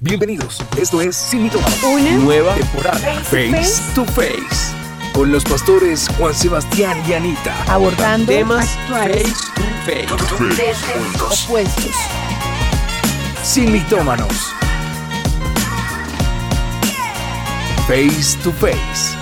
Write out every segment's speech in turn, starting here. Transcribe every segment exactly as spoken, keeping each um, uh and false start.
Bienvenidos, esto es Sin Mitómanos, Una nueva temporada Face, face to Face, con los pastores Juan Sebastián y Anita, abordando temas actuales face to face, desde opuestos. Sin Mitómanos, Face to Face.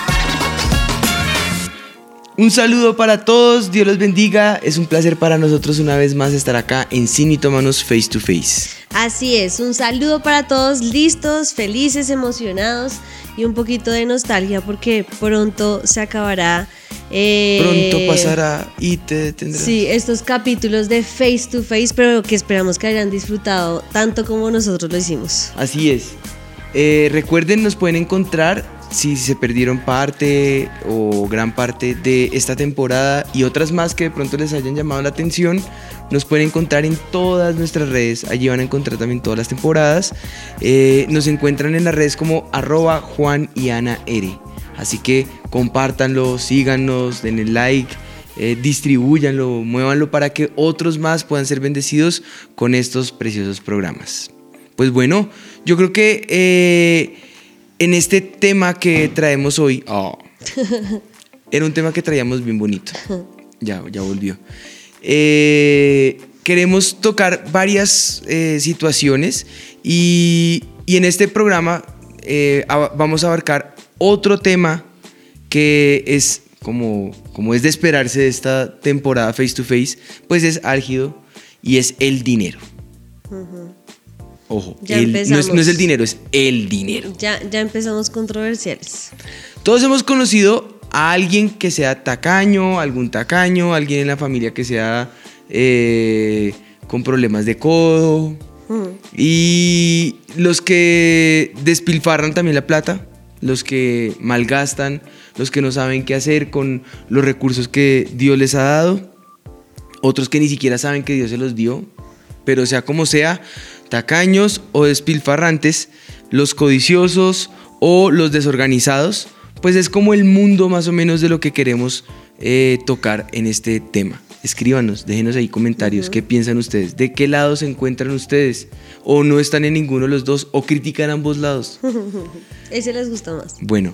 Un saludo para todos, Dios los bendiga. Es un placer para nosotros una vez más estar acá en Sin Mitómanos Face to Face. Así es, un saludo para todos, listos, felices, emocionados y un poquito de nostalgia porque pronto se acabará. Eh, Pronto pasará y te detendrás. Sí, estos capítulos de Face to Face, pero que esperamos que hayan disfrutado tanto como nosotros lo hicimos. Así es. Eh, recuerden, nos pueden encontrar si se perdieron parte o gran parte de esta temporada y otras más que de pronto les hayan llamado la atención. Nos pueden encontrar en todas nuestras redes. Allí van a encontrar también todas las temporadas. Eh, nos encuentran en las redes como arroba Juan y Ana R. Así que compártanlo, síganos, denle like, eh, distribúyanlo, muévanlo para que otros más puedan ser bendecidos con estos preciosos programas. Pues bueno, yo creo que eh, en este tema que traemos hoy, oh, era un tema que traíamos bien bonito. Ya, ya volvió. Eh, queremos tocar varias eh, situaciones y, y en este programa eh, ab- vamos a abarcar otro tema que es como, como es de esperarse de esta temporada Face to Face, pues es álgido y es el dinero. Uh-huh. Ojo, el, no, es, no es el dinero, es el dinero. Ya, ya empezamos controversiales. Todos hemos conocido a alguien que sea tacaño, algún tacaño, alguien en la familia que sea eh, con problemas de codo. Mm. Y los que despilfarran también la plata, los que malgastan, los que no saben qué hacer con los recursos que Dios les ha dado, otros que ni siquiera saben que Dios se los dio, pero sea como sea, tacaños o despilfarrantes, los codiciosos o los desorganizados, pues es como el mundo más o menos de lo que queremos eh, tocar en este tema. Escríbanos, déjenos ahí comentarios, uh-huh. ¿Qué piensan ustedes? ¿De qué lado se encuentran ustedes? ¿O no están en ninguno de los dos? ¿O critican ambos lados? Ese les gusta más. Bueno,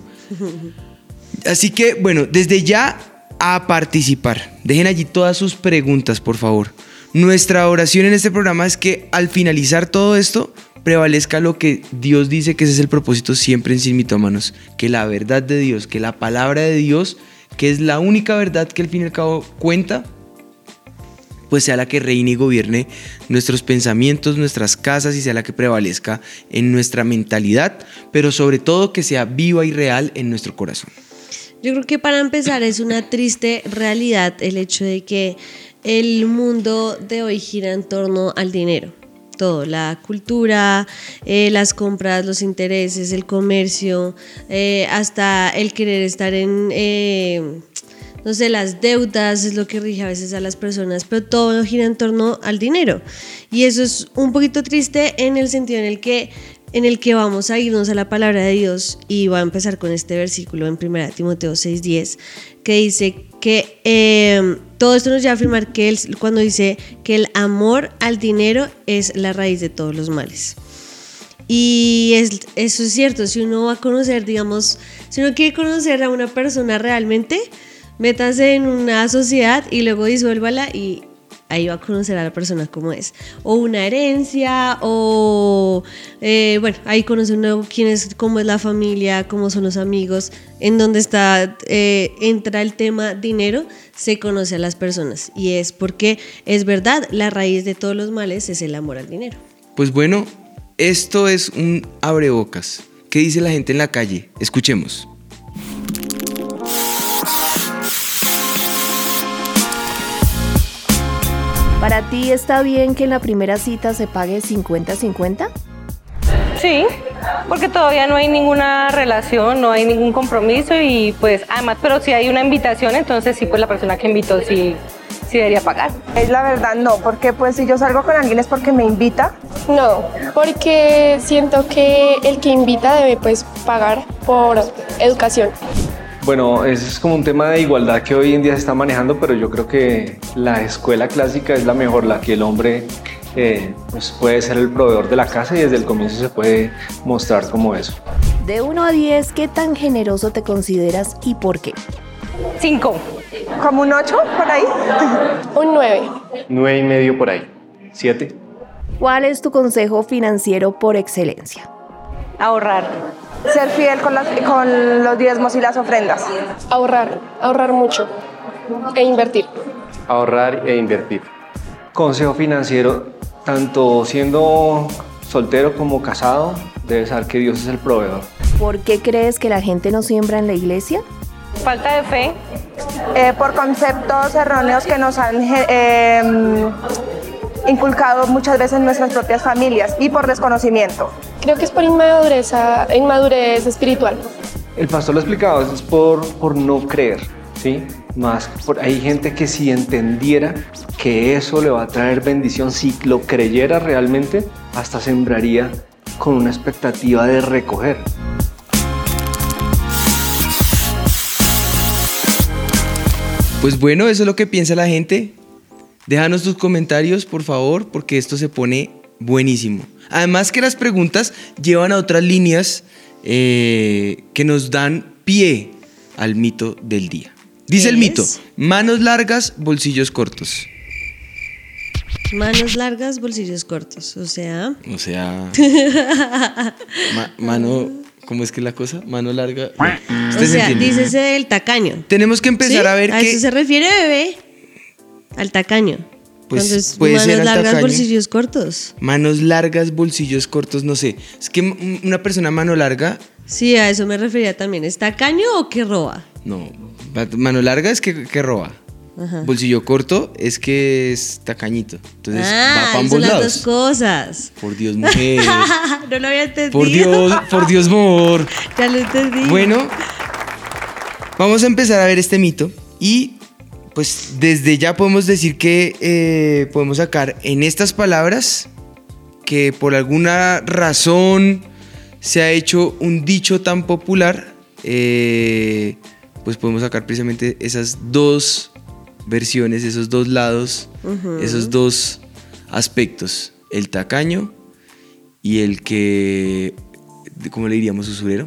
así que bueno, desde ya a participar. Dejen allí todas sus preguntas, por favor. Nuestra oración en este programa es que al finalizar todo esto prevalezca lo que Dios dice, que ese es el propósito siempre en Sin Mitómanos, que la verdad de Dios, que la palabra de Dios, que es la única verdad que al fin y al cabo cuenta, pues sea la que reine y gobierne nuestros pensamientos, nuestras casas y sea la que prevalezca en nuestra mentalidad, pero sobre todo que sea viva y real en nuestro corazón. Yo creo que para empezar es una triste realidad el hecho de que el mundo de hoy gira en torno al dinero. Todo, la cultura, eh, las compras, los intereses, el comercio, eh, hasta el querer estar en, eh, no sé, las deudas es lo que rige a veces a las personas, pero todo gira en torno al dinero. Y eso es un poquito triste en el sentido en el que en el que vamos a irnos a la palabra de Dios y voy a empezar con este versículo en primera Timoteo seis diez que dice que eh, todo esto nos lleva a afirmar que él, cuando dice que el amor al dinero es la raíz de todos los males. Y es, eso es cierto, si uno va a conocer, digamos, si uno quiere conocer a una persona realmente, métase en una sociedad y luego disuélvala y ahí va a conocer a la persona como es. O una herencia, o eh, bueno, ahí conoce uno quién es, cómo es la familia, cómo son los amigos, en dónde está, eh, entra el tema dinero, se conoce a las personas. Y es porque es verdad, la raíz de todos los males es el amor al dinero. Pues bueno, esto es un abrebocas. ¿Qué dice la gente en la calle? Escuchemos. ¿Para ti está bien que en la primera cita se pague cincuenta cincuenta? Sí, porque todavía no hay ninguna relación, no hay ningún compromiso y pues además, pero si hay una invitación, entonces sí, pues la persona que invitó sí, sí debería pagar. Es la verdad no, porque pues si yo salgo con alguien es porque me invita. No, porque siento que el que invita debe pues pagar por educación. Bueno, ese es como un tema de igualdad que hoy en día se está manejando, pero yo creo que la escuela clásica es la mejor, la que el hombre eh, pues puede ser el proveedor de la casa y desde el comienzo se puede mostrar como eso. De uno a diez, ¿qué tan generoso te consideras y por qué? Cinco. ¿Como un ocho por ahí? Un nueve. Nueve y medio por ahí. Siete. ¿Cuál es tu consejo financiero por excelencia? Ahorrar. Ser fiel con, las, con los diezmos y las ofrendas. Ahorrar, ahorrar mucho e invertir. Ahorrar e invertir. Consejo financiero, tanto siendo soltero como casado, debes saber que Dios es el proveedor. ¿Por qué crees que la gente no siembra en la iglesia? Falta de fe. Eh, por conceptos erróneos que nos han eh, inculcado muchas veces nuestras propias familias y por desconocimiento. Creo que es por inmadurez, inmadurez espiritual. El pastor lo explicaba, es por, por no creer, ¿sí? Más, por, hay gente que si entendiera que eso le va a traer bendición, si lo creyera realmente, hasta sembraría con una expectativa de recoger. Pues bueno, eso es lo que piensa la gente. Déjanos tus comentarios, por favor, porque esto se pone buenísimo. Además que las preguntas llevan a otras líneas eh, que nos dan pie al mito del día. Dice el mito: manos largas, bolsillos cortos. Manos largas, bolsillos cortos, o sea... O sea... ma- mano... ¿Cómo es que es la cosa? Mano larga... O sea, dícese del tacaño. Tenemos que empezar ¿Sí? a ver ¿A que... eso se refiere, bebé? Al tacaño. Pues Cuando es puede manos ser al largas, tacaño. bolsillos cortos. Manos largas, bolsillos cortos, no sé. Es que m- una persona mano larga... Sí, a eso me refería también. ¿Es tacaño o que roba? No, mano larga es que, que roba. Ajá. Bolsillo corto es que es tacañito. Entonces va Ah, para ambos son las lados. dos cosas. Por Dios, mujer. No lo había entendido. Por Dios, por Dios, amor. Ya lo entendí. Bueno, vamos a empezar a ver este mito y pues desde ya podemos decir que eh, podemos sacar en estas palabras que por alguna razón se ha hecho un dicho tan popular, eh, pues podemos sacar precisamente esas dos versiones, esos dos lados, uh-huh. esos dos aspectos, el tacaño y el que, ¿cómo le diríamos? Usurero.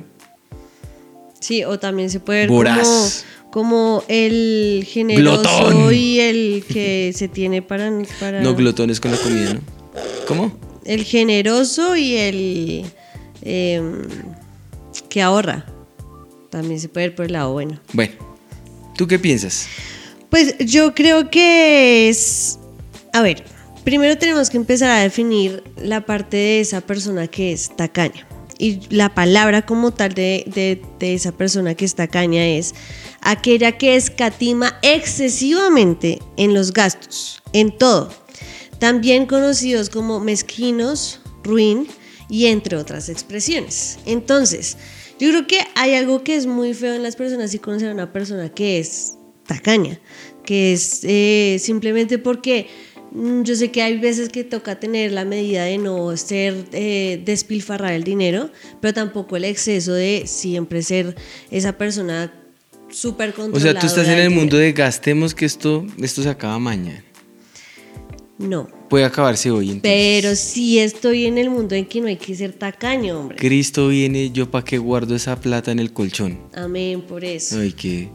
Sí, o también se puede ver voraz, como, como el generoso glotón. Y el que se tiene para, para... No, glotón es con la comida, ¿no? ¿Cómo? El generoso y el eh, que ahorra. También se puede ver por el lado bueno. Bueno, ¿tú qué piensas? Pues yo creo que es... A ver, primero tenemos que empezar a definir la parte de esa persona que es tacaña. Y la palabra como tal de, de, de esa persona que es tacaña es aquella que escatima excesivamente en los gastos, en todo. También conocidos como mezquinos, ruin y entre otras expresiones. Entonces, yo creo que hay algo que es muy feo en las personas y conocer a una persona que es tacaña, que es eh, simplemente porque mm, yo sé que hay veces que toca tener la medida de no ser eh, despilfarrar el dinero, pero tampoco el exceso de siempre ser esa persona súper controladora. O sea, tú estás en el mundo de gastemos que esto, esto se acaba mañana. No. Puede acabarse hoy, entonces. Pero sí estoy en el mundo en que no hay que ser tacaño, hombre. Cristo viene, yo para qué guardo esa plata en el colchón. Amén, por eso. Ay, qué...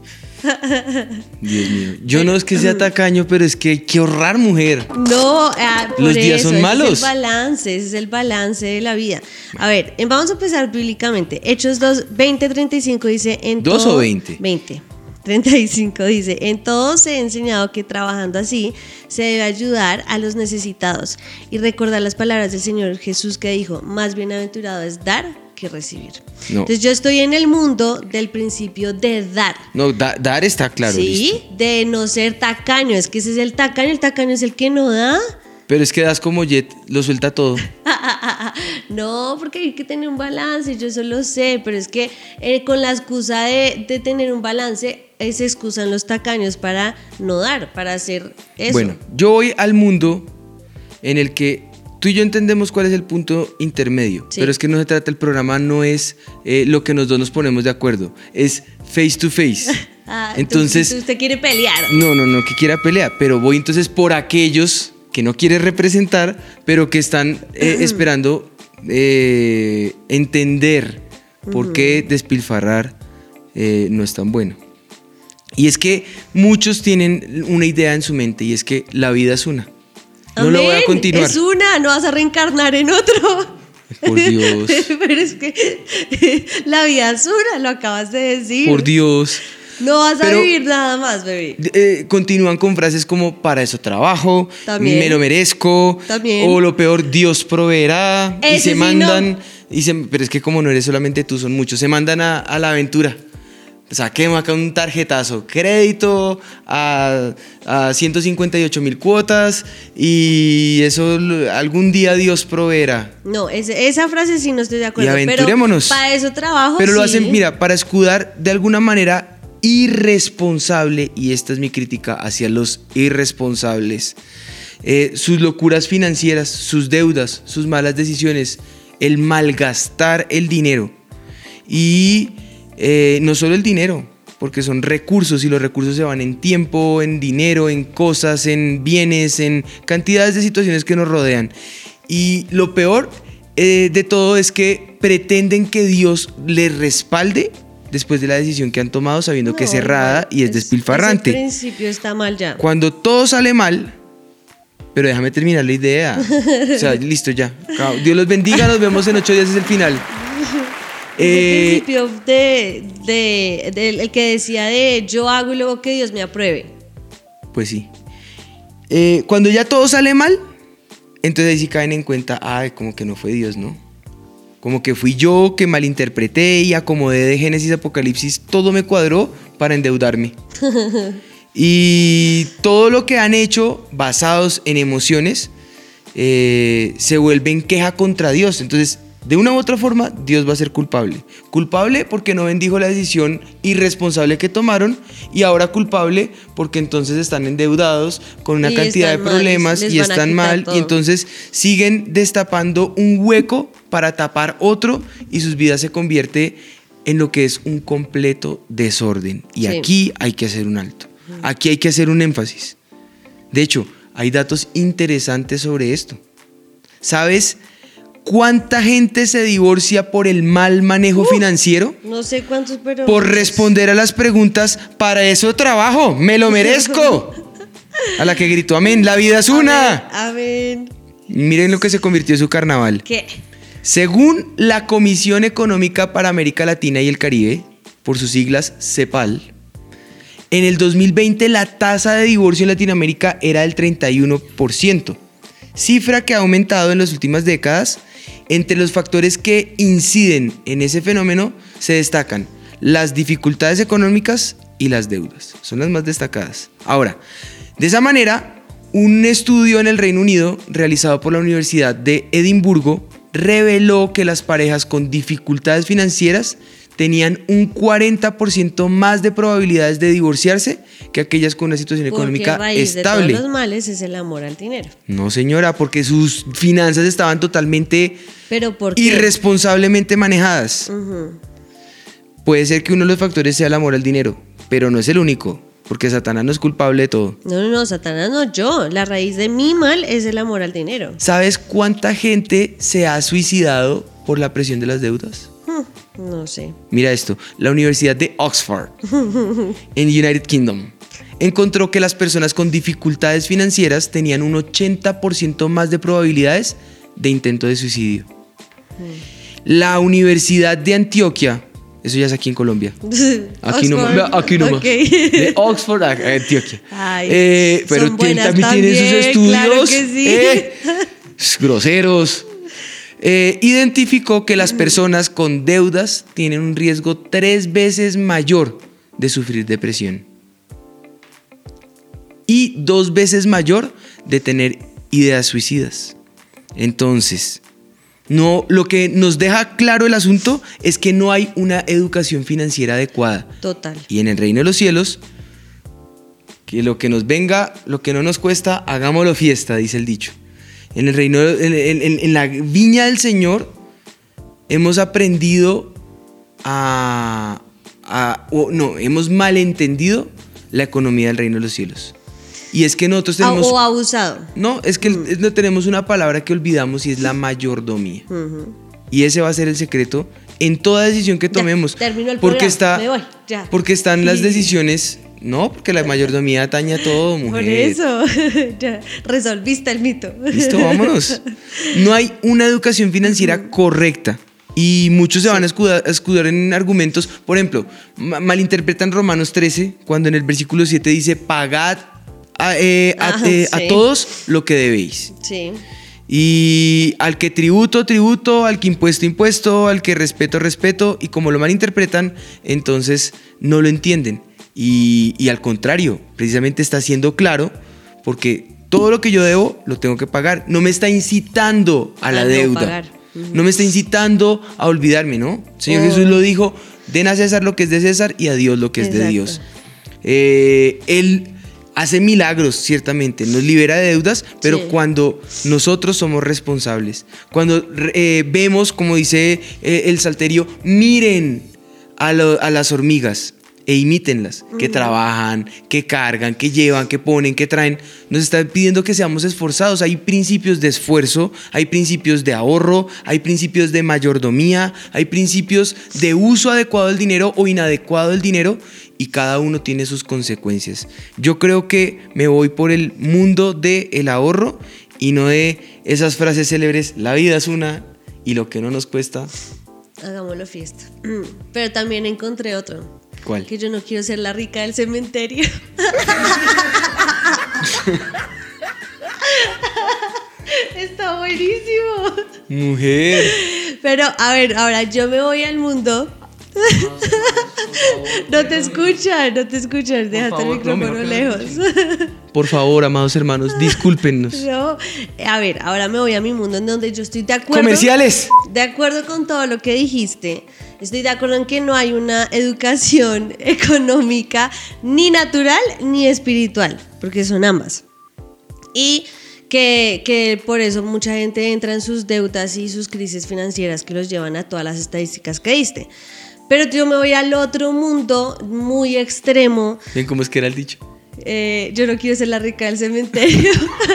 Dios mío. Yo no es que sea tacaño, pero es que hay que ahorrar, mujer. No, ah, por los días eso, son ese malos. Es el balance, ese es el balance de la vida. A ver, vamos a empezar bíblicamente. Hechos dos, veinte, treinta y cinco dice... En ¿dos todo, o veinte? veinte. treinta y cinco dice, en todo se ha enseñado que trabajando así se debe ayudar a los necesitados y recordar las palabras del Señor Jesús que dijo, más bienaventurado es dar que recibir. No. Entonces yo estoy en el mundo del principio de dar. No, da, dar está claro. Sí, listo. de no ser tacaño, es que ese es el tacaño, el tacaño es el que no da. Pero es que das como Jet, lo suelta todo. No, porque hay que tener un balance, yo eso lo sé, pero es que eh, con la excusa de, de tener un balance, eh, se excusan los tacaños para no dar, para hacer eso. Bueno, yo voy al mundo en el que tú y yo entendemos cuál es el punto intermedio, sí. Pero es que no se trata, el programa no es eh, lo que los dos nos ponemos de acuerdo, es face to face. Ah, entonces, usted quiere pelear. No, no, no, que quiera pelear, pero voy entonces por aquellos que no quieres representar, pero que están eh, esperando eh, entender por qué despilfarrar eh, no es tan bueno. Y es que muchos tienen una idea en su mente, y es que la vida es una. No Amén, lo voy a continuar. Es una, no vas a reencarnar en otro. Por Dios. Pero es que la vida es una, lo acabas de decir. Por Dios. No vas Pero, a vivir nada más, bebé. Eh, continúan con frases como para eso trabajo, También. me lo merezco, También. o lo peor, Dios proveerá. Ese y se sí mandan, no. y se, pero es que como no eres solamente tú, son muchos, se mandan a, a la aventura. Saquemos acá un tarjetazo, crédito a, a ciento cincuenta y ocho mil cuotas y eso algún día Dios proveerá. No, ese, esa frase sí no estoy de acuerdo. Y aventurémonos. Pero para eso trabajo. Pero lo sí. hacen, mira, para escudar de alguna manera irresponsable, y esta es mi crítica hacia los irresponsables, eh, sus locuras financieras, sus deudas, sus malas decisiones, el malgastar el dinero. Y eh, no solo el dinero, porque son recursos, y los recursos se van en tiempo, en dinero, en cosas, en bienes, en cantidades de situaciones que nos rodean. Y lo peor eh, de todo es que pretenden que Dios les respalde después de la decisión que han tomado, sabiendo No, que es errada y es es- despilfarrante. Ese principio está mal ya. Cuando todo sale mal, pero déjame terminar la idea. O sea, listo ya. Chao. Dios los bendiga, nos vemos en ocho días, es el final. Ese Eh, principio de, de, del- el que decía de yo hago y luego que Dios me apruebe. Pues sí. Eh, cuando ya todo sale mal, entonces ahí sí caen en cuenta, ay, como que no fue Dios, ¿no? Como que fui yo que malinterpreté y acomodé de Génesis a Apocalipsis, todo me cuadró para endeudarme. Y todo lo que han hecho basados en emociones eh, se vuelven queja contra Dios. Entonces, de una u otra forma, Dios va a ser culpable. Culpable porque no bendijo la decisión irresponsable que tomaron, y ahora culpable porque entonces están endeudados con una Y cantidad de están mal, problemas les y van a están quitar mal, todo. y entonces siguen destapando un hueco para tapar otro, y sus vidas se convierte en lo que es un completo desorden. Y Sí. aquí hay que hacer un alto. Aquí hay que hacer un énfasis. De hecho, hay datos interesantes sobre esto. ¿Sabes cuánta gente se divorcia por el mal manejo financiero? No sé cuántos, pero... Por responder a las preguntas, para eso trabajo, me lo merezco. A la que gritó amén, la vida es una. A ver, Miren lo que se convirtió en su carnaval. ¿qué? Según la Comisión Económica para América Latina y el Caribe, por sus siglas CEPAL, en el dos mil veinte la tasa de divorcio en Latinoamérica era del treinta y uno por ciento, cifra que ha aumentado en las últimas décadas. Entre los factores que inciden en ese fenómeno se destacan las dificultades económicas y las deudas. Son las más destacadas. Ahora, de esa manera, un estudio en el Reino Unido realizado por la Universidad de Edimburgo reveló que las parejas con dificultades financieras tenían un cuarenta por ciento más de probabilidades de divorciarse que aquellas con una situación Porque económica raíz estable. de todos los males es el amor al dinero. No, señora, porque sus finanzas estaban totalmente Pero ¿por qué? irresponsablemente manejadas. Ujú. Puede ser que uno de los factores sea el amor al dinero, pero no es el único, porque Satanás no es culpable de todo. No, no, no, Satanás no, yo. La raíz de mi mal es el amor al dinero. ¿Sabes cuánta gente se ha suicidado por la presión de las deudas? Hmm, no sé. Mira esto, la Universidad de Oxford, en United Kingdom, encontró que las personas con dificultades financieras tenían un ochenta por ciento más de probabilidades de intento de suicidio. La Universidad de Antioquia, eso ya es aquí en Colombia, aquí nomás, Oxford, vea, aquí nomás, ok. de Oxford a Antioquia. Ay, Eh, pero son tiene- buenas también tiene sus también, estudios, claro que sí. eh, groseros. Eh, identificó que las personas con deudas tienen un riesgo tres veces mayor de sufrir depresión y dos veces mayor de tener ideas suicidas. Entonces, no, lo que nos deja claro el asunto es que no hay una educación financiera adecuada. Total. Y en el reino de los cielos, que lo que nos venga, lo que no nos cuesta, hagámoslo fiesta, dice el dicho. En el reino, en, en- en- en la viña del Señor, hemos aprendido a, a- o no, hemos malentendido la economía del reino de los cielos. Y es que nosotros tenemos... O abusado. No, es que mm. no tenemos una palabra que olvidamos y es la mayordomía. Uh-huh. Y ese va a ser el secreto en toda decisión que tomemos. Ya, terminó el porque programa, está, me voy, ya. Porque están las decisiones... No, porque la mayordomía atañe a todo, mujer. Por eso, ya resolviste el mito. Listo, vámonos. No hay una educación financiera correcta. Y muchos se sí. van a escudar, a escudar en argumentos. Por ejemplo, ma- malinterpretan Romanos trece cuando en el versículo siete dice pagad a, eh, a, ah, eh, sí. a todos lo que debéis. Sí. Y al que tributo, tributo, al que impuesto, impuesto, al que respeto, respeto. Y como lo malinterpretan, entonces no lo entienden. Y, y al contrario, precisamente está siendo claro porque todo lo que yo debo lo tengo que pagar. No me está incitando a la a deuda. No, pagar. Uh-huh. No me está incitando a olvidarme, ¿no? El Señor oh. Jesús lo dijo, den a César lo que es de César y a Dios lo que es Exacto. de Dios. Eh, él hace milagros, ciertamente, nos libera de deudas, pero sí. cuando nosotros somos responsables, cuando eh, vemos, como dice eh, el salterio, miren a, lo, a las hormigas e imítenlas, uh-huh. que trabajan, que cargan, que llevan, que ponen, que traen. Nos están pidiendo que seamos esforzados. Hay principios de esfuerzo, hay principios de ahorro, hay principios de mayordomía, hay principios de uso adecuado del dinero o inadecuado del dinero, y cada uno tiene sus consecuencias. Yo creo que me voy por el mundo del ahorro y no de esas frases célebres, la vida es una y lo que no nos cuesta, hagámoslo fiesta. Pero también encontré otro. ¿Cuál? Que yo no quiero ser la rica del cementerio. Está buenísimo. Mujer. Pero a ver, ahora yo me voy al mundo. No te escuchan, no te escuchan. Déjate el micrófono no lejos. Por favor, amados hermanos, discúlpenos. No, a ver, ahora me voy a mi mundo en donde yo estoy de acuerdo. Comerciales. De acuerdo con todo lo que dijiste. Estoy de acuerdo en que no hay una educación económica ni natural ni espiritual, porque son ambas. Y que, que por eso mucha gente entra en sus deudas y sus crisis financieras que los llevan a todas las estadísticas que diste. Pero yo me voy al otro mundo muy extremo. ¿Ven cómo es que era el dicho? Eh, yo no quiero ser la rica del cementerio.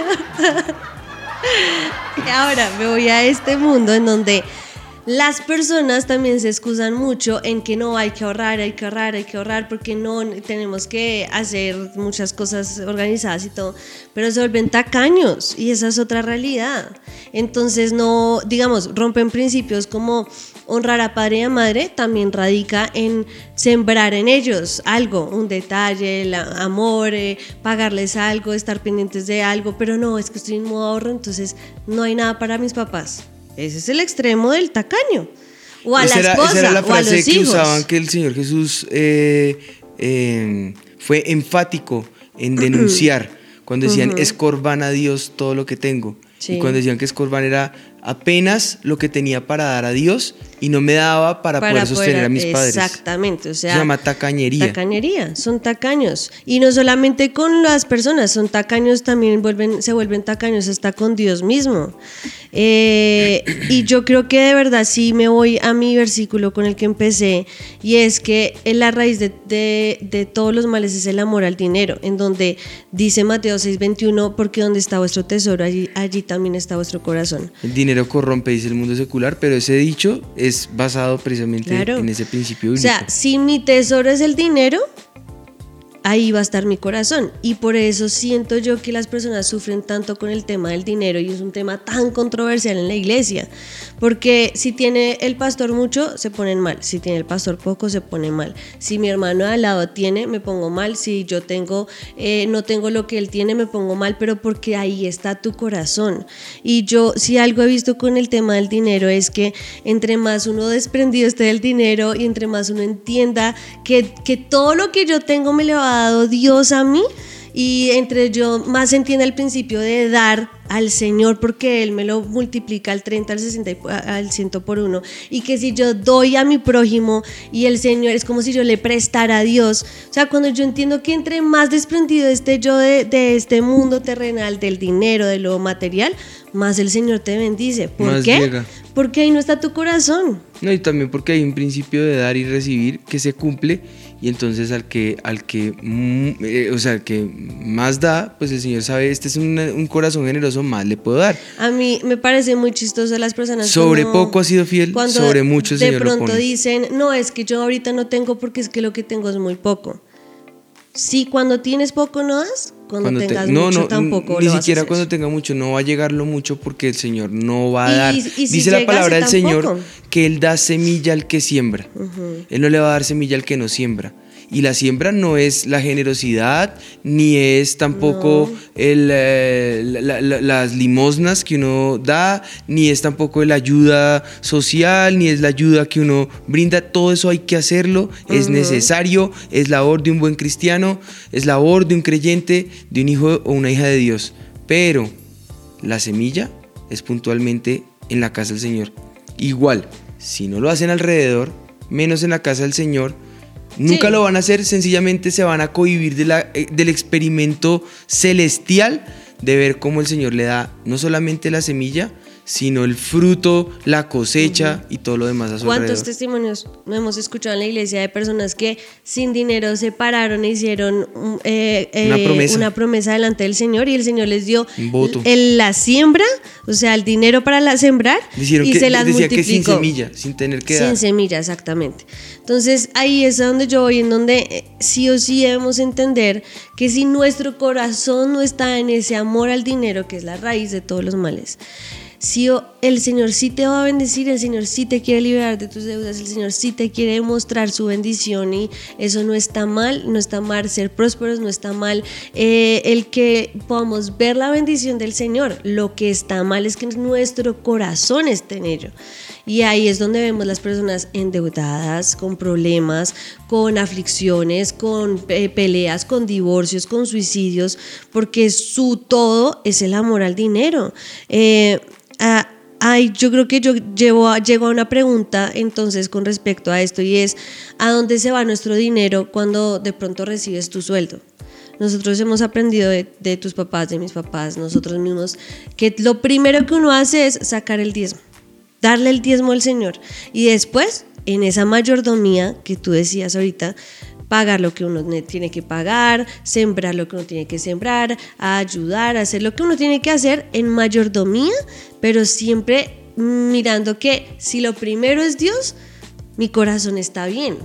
Ahora me voy a este mundo en donde las personas también se excusan mucho en que no, hay que ahorrar, hay que ahorrar, hay que ahorrar porque no tenemos que hacer muchas cosas organizadas y todo, pero se vuelven tacaños y esa es otra realidad. Entonces no, digamos, rompen principios como honrar a padre y a madre, también radica en sembrar en ellos algo, un detalle, el amor, eh, pagarles algo, estar pendientes de algo, pero no, es que estoy en modo ahorro, entonces no hay nada para mis papás. Ese es el extremo del tacaño. O a esa la era, esposa, esa era la frase o a los que hijos. usaban, que el Señor Jesús eh, eh, fue enfático en denunciar cuando decían uh-huh. escorban a Dios todo lo que tengo. Sí. Y cuando decían que escorban era apenas lo que tenía para dar a Dios y no me daba para, para poder sostener poder, a mis padres. Exactamente, o sea, se llama tacañería. Tacañería, son tacaños. Y no solamente con las personas, son tacaños también, vuelven, se vuelven tacaños hasta con Dios mismo. Eh, y yo creo que de verdad sí me voy a mi versículo con el que empecé, y es que la raíz de, de, de todos los males es el amor al dinero, en donde dice Mateo seis veintiuno, porque donde está vuestro tesoro, allí, allí también está vuestro corazón. El dinero corrompe, dice el mundo secular, pero ese dicho es basado precisamente claro. en ese principio bíblico. O sea, si mi tesoro es el dinero, ahí va a estar mi corazón. Y por eso siento yo que las personas sufren tanto con el tema del dinero, y es un tema tan controversial en la iglesia, porque si tiene el pastor mucho, se ponen mal; si tiene el pastor poco, se pone mal; si mi hermano al lado tiene, me pongo mal; si yo tengo eh, no tengo lo que él tiene, me pongo mal, pero porque ahí está tu corazón. Y yo, si algo he visto con el tema del dinero, es que entre más uno desprendido esté del dinero y entre más uno entienda que, que todo lo que yo tengo me lo ha dado Dios a mí, y entre yo más entienda el principio de dar al Señor, porque Él me lo multiplica al treinta, al sesenta, al cien por uno, y que si yo doy a mi prójimo y el Señor es como si yo le prestara a Dios. O sea, cuando yo entiendo que entre más desprendido esté yo de, de este mundo terrenal, del dinero, de lo material, más el Señor te bendice. ¿Por más qué? Llega. porque ahí no está tu corazón. No, y también porque hay un principio de dar y recibir que se cumple, y entonces al que, al que, mm, eh, o sea, al que más da, pues el Señor sabe, este es un, un corazón generoso, más le puedo dar. A mí me parece muy chistoso las personas Sobre cuando, poco ha sido fiel, sobre mucho el Señor lo pone. De pronto dicen, no, es que yo ahorita no tengo porque es que lo que tengo es muy poco. Sí, cuando tienes poco no das, cuando, cuando tengas te, no, mucho no, tampoco ni lo siquiera vas a cuando tenga mucho no va a llegar lo mucho, porque el Señor no va a y, dar. Y, y si dice la palabra del tampoco. Señor que Él da semilla al que siembra. Uh-huh. Él no le va a dar semilla al que no siembra. Y la siembra no es la generosidad, ni es tampoco no. el, eh, la, la, las limosnas que uno da, ni es tampoco la ayuda social, ni es la ayuda que uno brinda. Todo eso hay que hacerlo, uh-huh. es necesario, es labor de un buen cristiano, es labor de un creyente, de un hijo o una hija de Dios. Pero la semilla es puntualmente en la casa del Señor. Igual, si no lo hacen alrededor, menos en la casa del Señor, nunca sí. lo van a hacer, sencillamente se van a cohibir de la, eh, del experimento celestial de ver cómo el Señor le da no solamente la semilla, sino el fruto, la cosecha uh-huh. y todo lo demás a su ¿Cuántos alrededor? testimonios hemos escuchado en la iglesia de personas que sin dinero se pararon e hicieron eh, eh, una, promesa. una promesa delante del Señor, y el Señor les dio un voto. El, la siembra, o sea, el dinero para la sembrar, Dijeron y que, se las decía multiplicó. Que sin semilla, sin tener que sin dar. Sin semilla, exactamente. Entonces ahí es a donde yo voy, en donde eh, sí o sí debemos entender que si nuestro corazón no está en ese amor al dinero, que es la raíz de todos los males, si el Señor sí te va a bendecir, el Señor sí te quiere liberar de tus deudas, el Señor sí te quiere mostrar su bendición, y eso no está mal, no está mal ser prósperos, no está mal eh, el que podamos ver la bendición del Señor. Lo que está mal es que nuestro corazón esté en ello. Y ahí es donde vemos las personas endeudadas, con problemas, con aflicciones, con eh, peleas, con divorcios, con suicidios, porque su todo es el amor al dinero. Eh, ah, ay, yo creo que yo llevo a, llego a una pregunta entonces con respecto a esto, y es: ¿a dónde se va nuestro dinero cuando de pronto recibes tu sueldo? Nosotros hemos aprendido de, de tus papás, de mis papás, nosotros mismos, que lo primero que uno hace es sacar el diezmo, darle el diezmo al Señor, y después en esa mayordomía que tú decías ahorita, pagar lo que uno tiene que pagar, sembrar lo que uno tiene que sembrar, ayudar, hacer lo que uno tiene que hacer en mayordomía, pero siempre mirando que si lo primero es Dios, mi corazón está bien.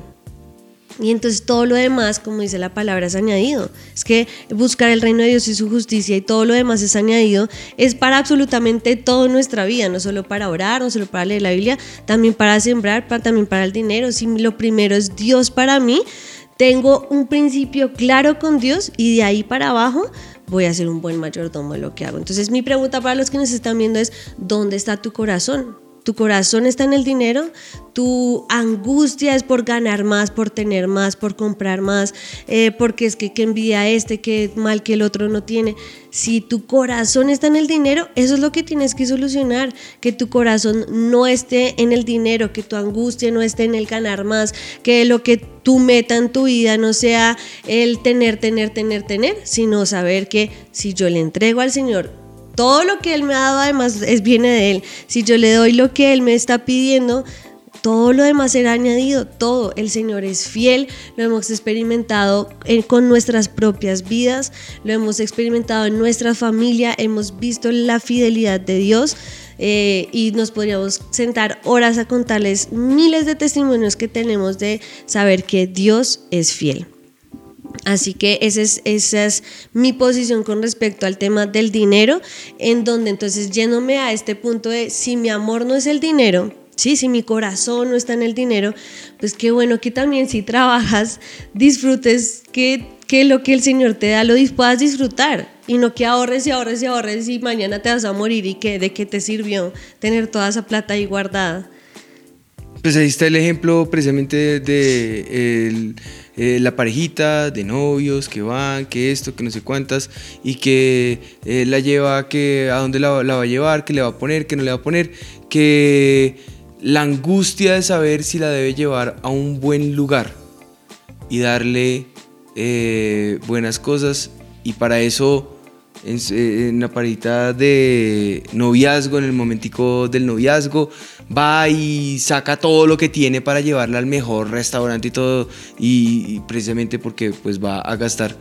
Y entonces todo lo demás, como dice la palabra, es añadido. Es que buscar el reino de Dios y su justicia, y todo lo demás es añadido, es para absolutamente toda nuestra vida, no solo para orar, no solo para leer la Biblia, también para sembrar, para, también para el dinero. Si lo primero es Dios para mí, tengo un principio claro con Dios, y de ahí para abajo voy a ser un buen mayordomo de lo que hago. Entonces mi pregunta para los que nos están viendo es: ¿dónde está tu corazón? ¿Tu corazón está en el dinero? ¿Tu angustia es por ganar más, por tener más, por comprar más, eh, porque es que, que envidia este, que mal que el otro no tiene? Si tu corazón está en el dinero, eso es lo que tienes que solucionar, que tu corazón no esté en el dinero, que tu angustia no esté en el ganar más, que lo que tu meta en tu vida no sea el tener, tener, tener, tener, sino saber que si yo le entrego al Señor todo lo que Él me ha dado, además es, viene de Él. Si yo le doy lo que Él me está pidiendo, todo lo demás será añadido, todo. El Señor es fiel, lo hemos experimentado en, con nuestras propias vidas, lo hemos experimentado en nuestra familia, hemos visto la fidelidad de Dios, eh, y nos podríamos sentar horas a contarles miles de testimonios que tenemos de saber que Dios es fiel. Así que esa es, esa es mi posición con respecto al tema del dinero, en donde entonces yéndome a este punto de si mi amor no es el dinero, sí, si mi corazón no está en el dinero, pues qué bueno que también si trabajas disfrutes que, que lo que el Señor te da lo puedas disfrutar, y no que ahorres y ahorres y ahorres y mañana te vas a morir, y que de qué te sirvió tener toda esa plata ahí guardada. Pues ahí está el ejemplo precisamente de, de el, eh, la parejita de novios que van, que esto, que no sé cuántas, y que eh, la lleva, que a dónde la, la va a llevar, que le va a poner, que no le va a poner, que la angustia de saber si la debe llevar a un buen lugar y darle eh, buenas cosas, y para eso en, en la parejita de noviazgo, en el momentico del noviazgo, va y saca todo lo que tiene para llevarla al mejor restaurante y todo, y, y precisamente porque pues va a gastar.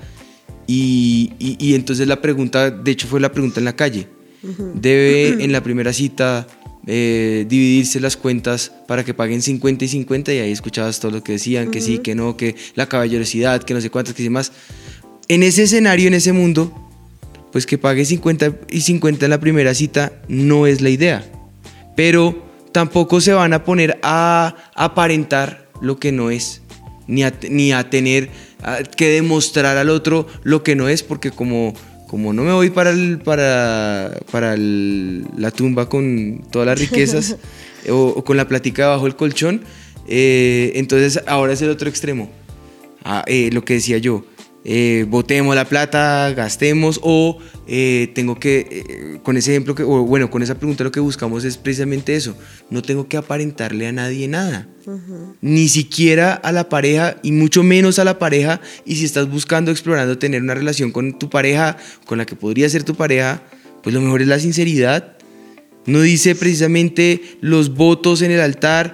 Y, y, y entonces la pregunta, de hecho fue la pregunta en la calle, uh-huh. ¿debe en la primera cita eh, dividirse las cuentas para que paguen cincuenta y cincuenta? Y ahí escuchabas todo lo que decían, uh-huh. que sí, que no, que la caballerosidad, que no sé cuántas, que sí más. En ese escenario, en ese mundo, pues que pague cincuenta y cincuenta en la primera cita no es la idea, pero tampoco se van a poner a aparentar lo que no es, ni a, ni a tener a, que demostrar al otro lo que no es, porque como, como no me voy para, el, para, para el, la tumba con todas las riquezas o, o con la plática debajo del colchón, eh, entonces ahora es el otro extremo, ah, eh, lo que decía yo. Eh, botemos la plata, gastemos, o eh, tengo que, eh, con ese ejemplo, que, o bueno, con esa pregunta lo que buscamos es precisamente eso, no tengo que aparentarle a nadie nada, uh-huh. ni siquiera a la pareja, y mucho menos a la pareja, y si estás buscando, explorando tener una relación con tu pareja, con la que podría ser tu pareja, pues lo mejor es la sinceridad. No dice precisamente los votos en el altar,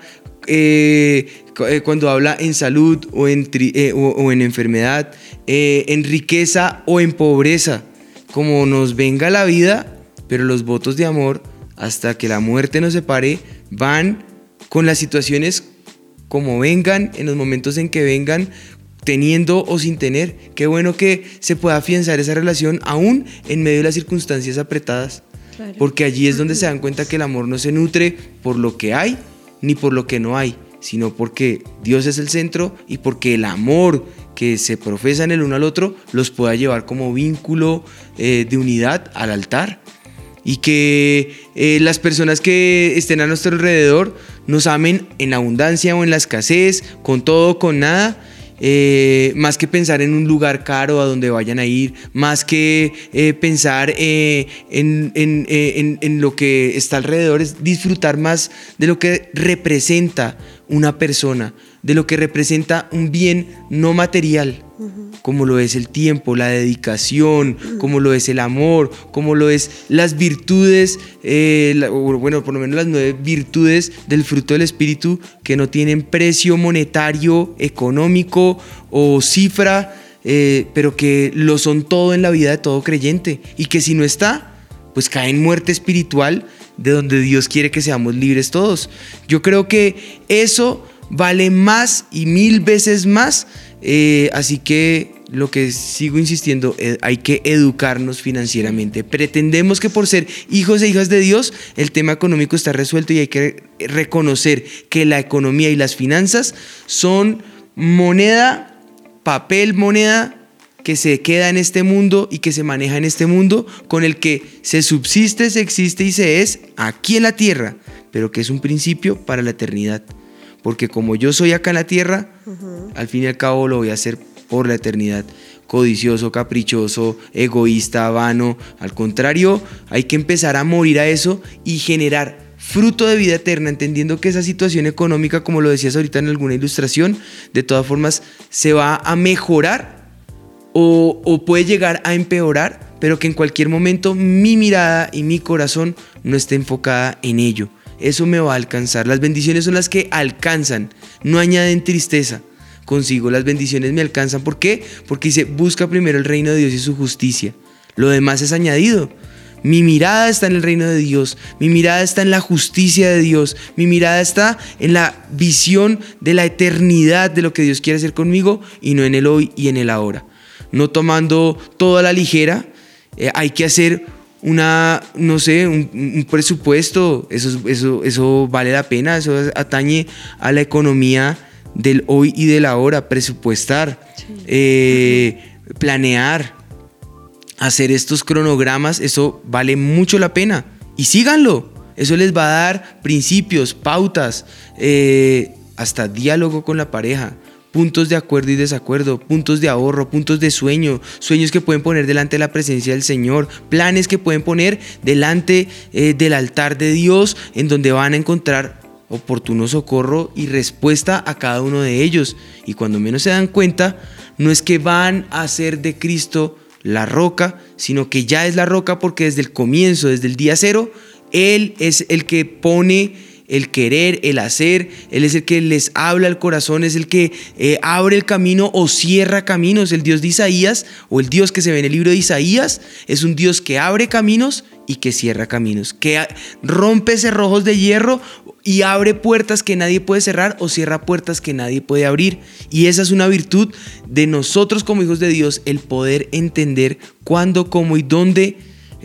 eh, cuando habla en salud o en, tri, eh, o, o en enfermedad, eh, en riqueza o en pobreza, como nos venga la vida, pero los votos de amor, hasta que la muerte nos separe, van con las situaciones como vengan, en los momentos en que vengan, teniendo o sin tener. Qué bueno que se pueda afianzar esa relación aún en medio de las circunstancias apretadas, claro. Porque allí es donde se dan cuenta que el amor no se nutre por lo que hay ni por lo que no hay, sino porque Dios es el centro y porque el amor que se profesan el uno al otro los pueda llevar como vínculo eh, de unidad al altar, y que eh, las personas que estén a nuestro alrededor nos amen en la abundancia o en la escasez, con todo o con nada, eh, más que pensar en un lugar caro a donde vayan a ir, más que eh, pensar eh, en, en, eh, en, en lo que está alrededor, es disfrutar más de lo que representa una persona, de lo que representa un bien no material, uh-huh. como lo es el tiempo, la dedicación, uh-huh. como lo es el amor, como lo es las virtudes, eh, la, bueno, por lo menos las nueve virtudes del fruto del Espíritu, que no tienen precio monetario, económico o cifra, eh, pero que lo son todo en la vida de todo creyente, y que si no está, pues cae en muerte espiritual, de donde Dios quiere que seamos libres todos. Yo creo que eso vale más y mil veces más, eh, así que lo que sigo insistiendo, eh, hay que educarnos financieramente. Pretendemos que por ser hijos e hijas de Dios el tema económico está resuelto, y hay que reconocer que la economía y las finanzas son moneda, papel moneda, que se queda en este mundo y que se maneja en este mundo, con el que se subsiste, se existe y se es aquí en la tierra, pero que es un principio para la eternidad. Porque como yo soy acá en la tierra, uh-huh. al fin y al cabo lo voy a hacer por la eternidad. Codicioso, caprichoso, egoísta, vano. Al contrario, hay que empezar a morir a eso y generar fruto de vida eterna, entendiendo que esa situación económica, como lo decías ahorita en alguna ilustración, de todas formas se va a mejorar o, o puede llegar a empeorar, pero que en cualquier momento mi mirada y mi corazón no esté enfocada en ello. Eso me va a alcanzar. Las bendiciones son las que alcanzan, no añaden tristeza consigo. Las bendiciones me alcanzan. ¿Por qué? Porque dice, busca primero el reino de Dios y su justicia. Lo demás es añadido. Mi mirada está en el reino de Dios, mi mirada está en la justicia de Dios, mi mirada está en la visión de la eternidad de lo que Dios quiere hacer conmigo, y no en el hoy y en el ahora. No tomando todo a la ligera, eh, hay que hacer una, no sé, un, un presupuesto, eso, eso, eso vale la pena, eso atañe a la economía del hoy y del ahora, presupuestar, sí. eh, planear, hacer estos cronogramas, eso vale mucho la pena, y síganlo, eso les va a dar principios, pautas, eh, hasta diálogo con la pareja, puntos de acuerdo y desacuerdo, puntos de ahorro, puntos de sueño, sueños que pueden poner delante de la presencia del Señor, planes que pueden poner delante eh, del altar de Dios, en donde van a encontrar oportuno socorro y respuesta a cada uno de ellos. Y cuando menos se dan cuenta, no es que van a hacer de Cristo la roca, sino que ya es la roca, porque desde el comienzo, desde el día cero, Él es el que pone el querer, el hacer. Él es el que les habla al corazón, es el que eh, abre el camino o cierra caminos. El Dios de Isaías, o el Dios que se ve en el libro de Isaías, es un Dios que abre caminos y que cierra caminos, que a- rompe cerrojos de hierro y abre puertas que nadie puede cerrar o cierra puertas que nadie puede abrir. Y esa es una virtud de nosotros como hijos de Dios, el poder entender cuándo, cómo y dónde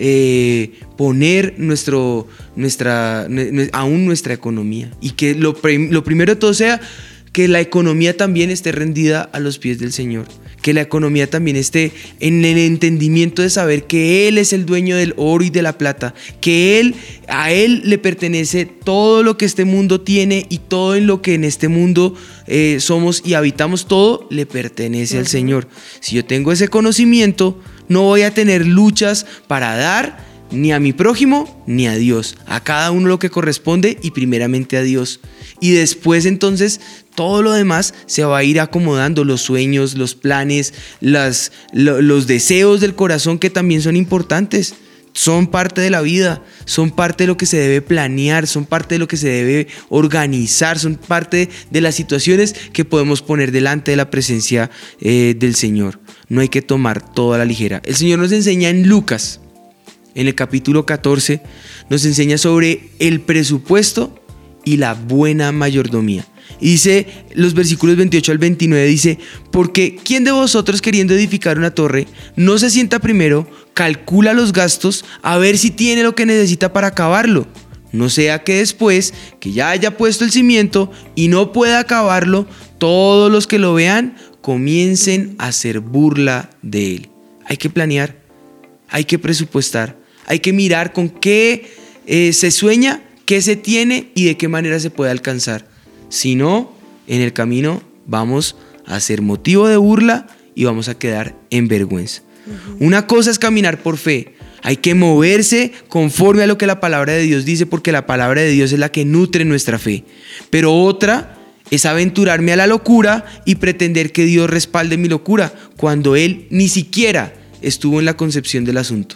eh, poner nuestro, nuestra, nue- aún nuestra economía. Y que lo, prim- lo primero de todo sea que la economía también esté rendida a los pies del Señor. Que la economía también esté en el entendimiento de saber que Él es el dueño del oro y de la plata, que Él, a Él le pertenece todo lo que este mundo tiene y todo en lo que en este mundo eh, somos y habitamos, todo le pertenece uh-huh. al Señor. Si yo tengo ese conocimiento, no voy a tener luchas para dar ni a mi prójimo ni a Dios, a cada uno lo que corresponde y primeramente a Dios. Y después entonces todo lo demás se va a ir acomodando, los sueños, los planes, las, lo, los deseos del corazón, que también son importantes, son parte de la vida, son parte de lo que se debe planear, son parte de lo que se debe organizar, son parte de las situaciones que podemos poner delante de la presencia eh, del Señor. No hay que tomar todo a la ligera. El Señor nos enseña en Lucas, en el capítulo catorce, nos enseña sobre el presupuesto y la buena mayordomía. Y dice, los versículos veintiocho al veintinueve dice: porque ¿quién de vosotros, queriendo edificar una torre, no se sienta primero, calcula los gastos, a ver si tiene lo que necesita para acabarlo? No sea que después que ya haya puesto el cimiento y no pueda acabarlo, todos los que lo vean comiencen a hacer burla de él. Hay que planear, hay que presupuestar, hay que mirar con qué eh, se sueña, qué se tiene y de qué manera se puede alcanzar. Si no, en el camino vamos a ser motivo de burla y vamos a quedar en vergüenza. Uh-huh. Una cosa es caminar por fe. Hay que moverse conforme a lo que la palabra de Dios dice, porque la palabra de Dios es la que nutre nuestra fe. Pero otra es aventurarme a la locura y pretender que Dios respalde mi locura, cuando Él ni siquiera estuvo en la concepción del asunto.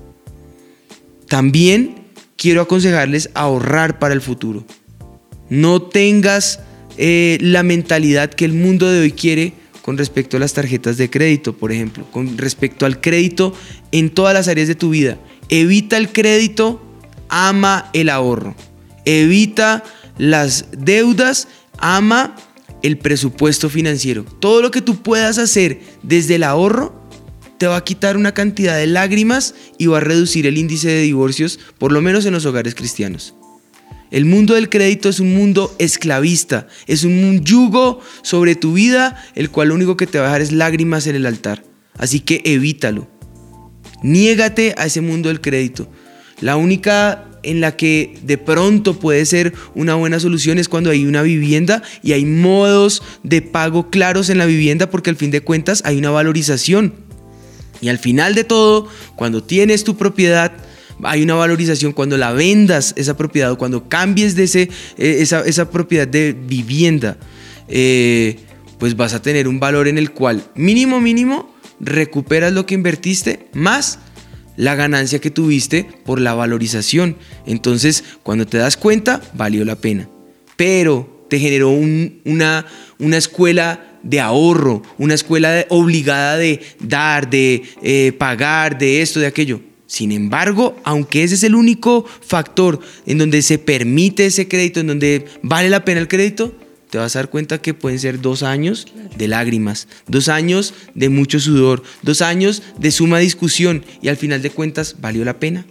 También quiero aconsejarles a ahorrar para el futuro. No tengas eh, la mentalidad que el mundo de hoy quiere con respecto a las tarjetas de crédito, por ejemplo, con respecto al crédito en todas las áreas de tu vida. Evita el crédito, ama el ahorro. Evita las deudas, ama el presupuesto financiero. Todo lo que tú puedas hacer desde el ahorro te va a quitar una cantidad de lágrimas y va a reducir el índice de divorcios, por lo menos en los hogares cristianos. El mundo del crédito es un mundo esclavista, es un yugo sobre tu vida, el cual lo único que te va a dejar es lágrimas en el altar. Así que evítalo. Niégate a ese mundo del crédito. La única en la que de pronto puede ser una buena solución es cuando hay una vivienda y hay modos de pago claros en la vivienda, porque al fin de cuentas hay una valorización. Y al final de todo, cuando tienes tu propiedad, hay una valorización. Cuando la vendas esa propiedad o cuando cambies de ese, eh, esa, esa propiedad de vivienda, eh, pues vas a tener un valor en el cual mínimo mínimo recuperas lo que invertiste más la ganancia que tuviste por la valorización. Entonces cuando te das cuenta, valió la pena. Pero te generó un, una, una escuela de ahorro, una escuela de, obligada de dar, de eh, pagar, de esto, de aquello. Sin embargo, aunque ese es el único factor en donde se permite ese crédito, en donde vale la pena el crédito, te vas a dar cuenta que pueden ser dos años de lágrimas, dos años de mucho sudor, dos años de suma discusión, y al final de cuentas, ¿valió la pena?